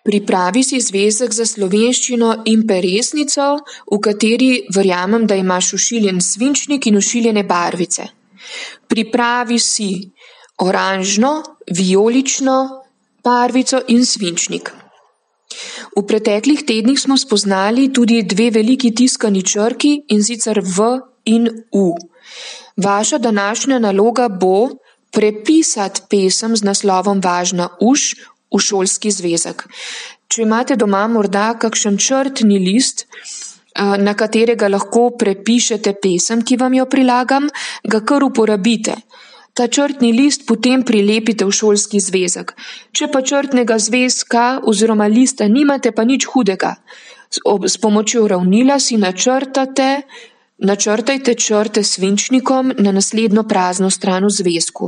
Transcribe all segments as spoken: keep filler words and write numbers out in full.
Pripravi si zvezek za slovenščino in peresnico, v kateri verjamem, da imaš ušiljen svinčnik in ušiljene barvice. Pripravi si oranžno, vijolično barvico in svinčnik. V preteklih tednih smo spoznali tudi dve veliki tiskani črki, in sicer V in U. Vaša današnja naloga bo prepisati pesem z naslovom Važna uš v šolski zvezek. Če imate doma morda kakšen črtni list, na katerega lahko prepišete pesem, ki vam jo prilagam, ga kar uporabite. Ta črtni list potem prilepite v šolski zvezek. Če pa črtnega zvezka oziroma lista nimate, pa nič hudega. S pomočjo ravnila si načrtate, načrtajte črte s svinčnikom na naslednjo prazno stran v zvezku.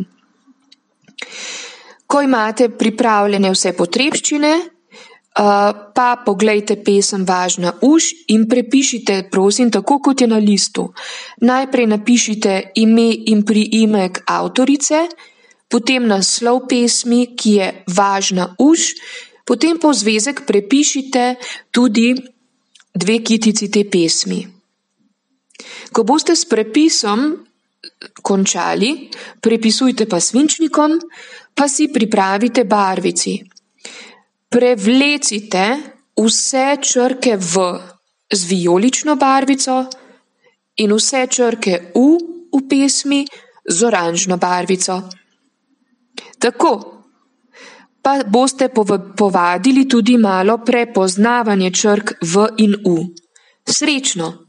Ko imate pripravljene vse potrebščine, pa poglejte pesem Važna uš in prepišite, prosim, tako kot je na listu. Najprej napišite ime in priimek avtorice, potem naslov pesmi, ki je Važna uš, potem pa v zvezek prepišite tudi dve kitici te pesmi. Ko boste s prepisom končali, prepisujte pa svinčnikom, pa si pripravite barvici. Prevlecite vse črke V z vijolično barvico in vse črke U v pesmi z oranžno barvico. Tako pa boste povadili tudi malo prepoznavanje črk V in U. Srečno!